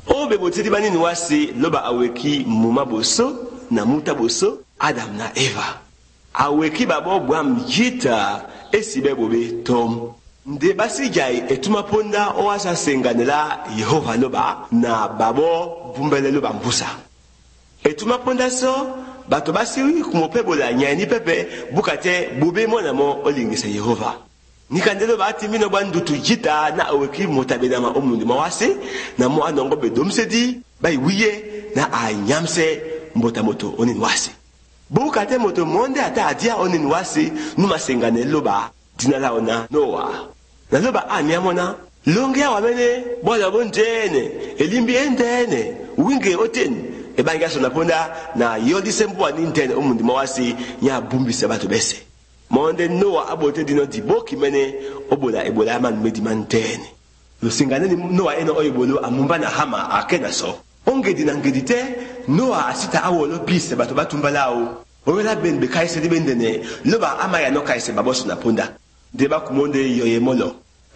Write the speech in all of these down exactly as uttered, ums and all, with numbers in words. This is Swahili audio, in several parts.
Obe botedi banini wasi loba aweki muma boso na muta boso Adam na Eva. Aweki babo bwam jita esibe bobe tom. Nde basi jai etuma ponda oasa senganela Yehova loba na babo bumbele loba mbusa. Etuma ponda so bato basi kumopebola nyani pepe bukate bube mona mo olingisa Yehova. Nikandelo bati mino bandutu jita na aweki motabeda ma omundi mawase na mo anongo bedomsedi bai wiye na anyamse mbota moto onin wase. Bukate moto monde ata adia onin wase numa sengane loba dinala ona Noah. Na loba amiamona longia wamene bola bonjene elimbi endene winge oten ebanga sona ponda na yodi sembo anintene omundi mawase nya bumbi sabato bese. Monde Noah abote dino diboki mene obola ebola man mediman tene. Lo singane ni Noah eno oyebolo amumba na hama akena so. Onge dina ngedite Noah asita awolo pise bato batumbalao. Owela ben be kaise di bendene loba amaya no kaise babosu na ponda. Deba kumonde yoye molo.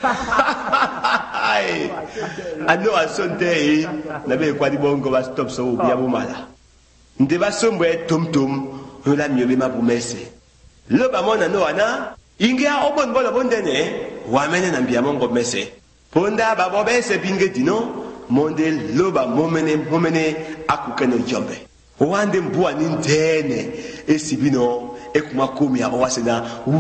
Ai. Ano asonte na be kwa di bongo ba stop so bia bumala. Ndeba sombwe tumtum ola myobe mabumese. Loba mona no ana ingia obon bola bondene wamene na mbia mongo mese ponda babo bese binge dino monde loba momene momene akukeno jombe wande mbua nintene esibino ekuma komia owasena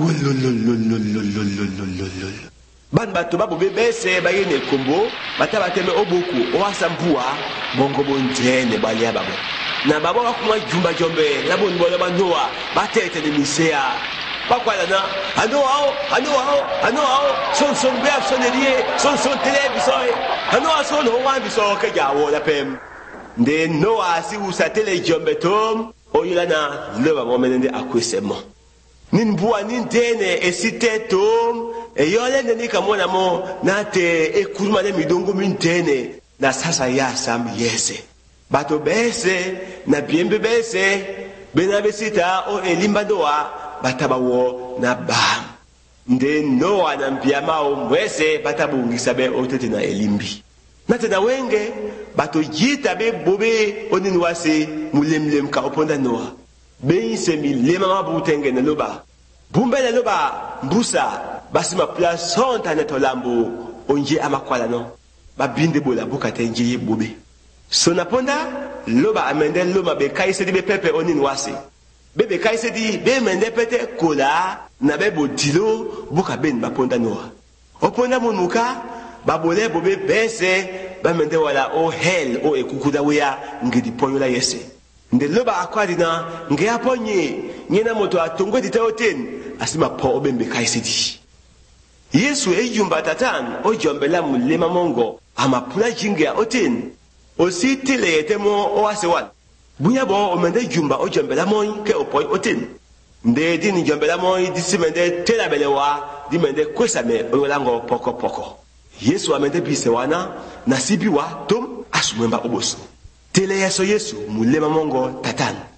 wololololololololol ban bato babo bese bayene kombo bataba teme oboku owasa mbua bongo bontene balia babo na babo bakuma jumba jombe labo nbola bandoa batete ni misea bakwala na ano ao ano ao ano ao son son be absonerie son son television ano aso no wa biso ke jawo la pem de no asi usa tele jombe tom oyila na leba momenende akwesemo nin bua nin tene esite tom e yole ndeni kamona mo na te ekuruma ne midongo min tene na sasa ya sam yese bato bese na biembe bese bena besita o elimbadoa batabawo na bam nde Noa na mpiamao mwese batabungisa be otete na elimbi nate na wenge bato jita be bobe onini wase mulemlem ka oponda Noa be insemi lema mabutenge na loba bumbele loba mbusa basima plasonta netolambo onje amakwala no babinde bola bukate nje bobe sona ponda loba amende loma be kaise di be pepe onin wase bebe kaise di be mende pete kola na be bodilo buka ben ba ponda Noa oponda munuka babole bobe bese ba mende wala o hell o ekukuda weya ngidi ponyola yese nde loba akwadina nge aponye nyena moto atongwe ditaoten asima po obembe kaise di Yesu ejumba tatan o jombela mulema mongo amapula jinga oten osi tele yetemo owasewan bunya bo omende jumba o jombela moy ke opoy oten nde dini jombela moy disimende tela belewa dimende kwesame olango poko poko Yesu amende bisewana nasibiwa tom asumemba oboso tele yeso Yesu mulema mongo tatan